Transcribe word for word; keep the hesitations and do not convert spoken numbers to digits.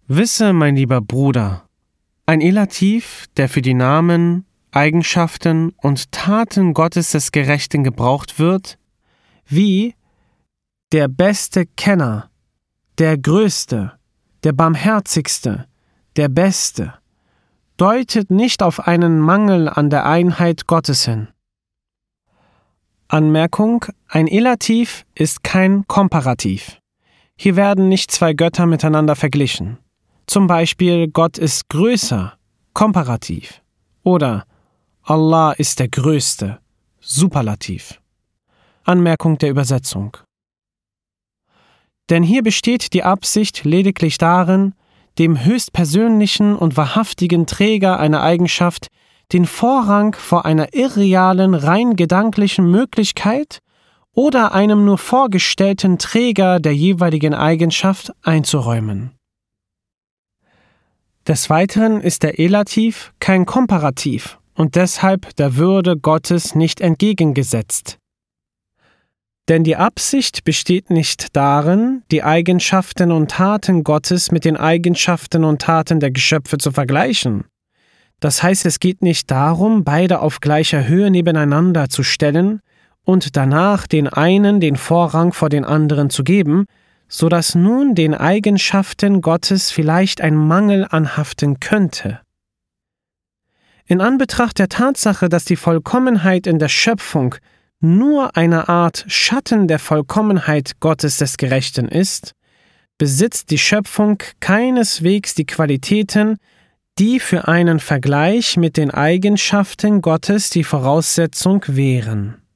Wisse, mein lieber Bruder, ein Elativ, der für die Namen, Eigenschaften und Taten Gottes des Gerechten gebraucht wird, wie der beste Kenner, der Größte, der Barmherzigste, der Beste, deutet nicht auf einen Mangel an der Einheit Gottes hin. Anmerkung: Ein Elativ ist kein Komparativ. Hier werden nicht zwei Götter miteinander verglichen. Zum Beispiel, Gott ist größer, Komparativ. Oder Allah ist der Größte, Superlativ. Anmerkung der Übersetzung. Denn hier besteht die Absicht lediglich darin, dem höchstpersönlichen und wahrhaftigen Träger einer Eigenschaft den Vorrang vor einer irrealen, rein gedanklichen Möglichkeit oder einem nur vorgestellten Träger der jeweiligen Eigenschaft einzuräumen. Des Weiteren ist der Elativ kein Komparativ und deshalb der Würde Gottes nicht entgegengesetzt. Denn die Absicht besteht nicht darin, die Eigenschaften und Taten Gottes mit den Eigenschaften und Taten der Geschöpfe zu vergleichen. Das heißt, es geht nicht darum, beide auf gleicher Höhe nebeneinander zu stellen und danach den einen den Vorrang vor den anderen zu geben, so dass nun den Eigenschaften Gottes vielleicht ein Mangel anhaften könnte. In Anbetracht der Tatsache, dass die Vollkommenheit in der Schöpfung nur eine Art Schatten der Vollkommenheit Gottes des Gerechten ist, besitzt die Schöpfung keineswegs die Qualitäten, die für einen Vergleich mit den Eigenschaften Gottes die Voraussetzung wären.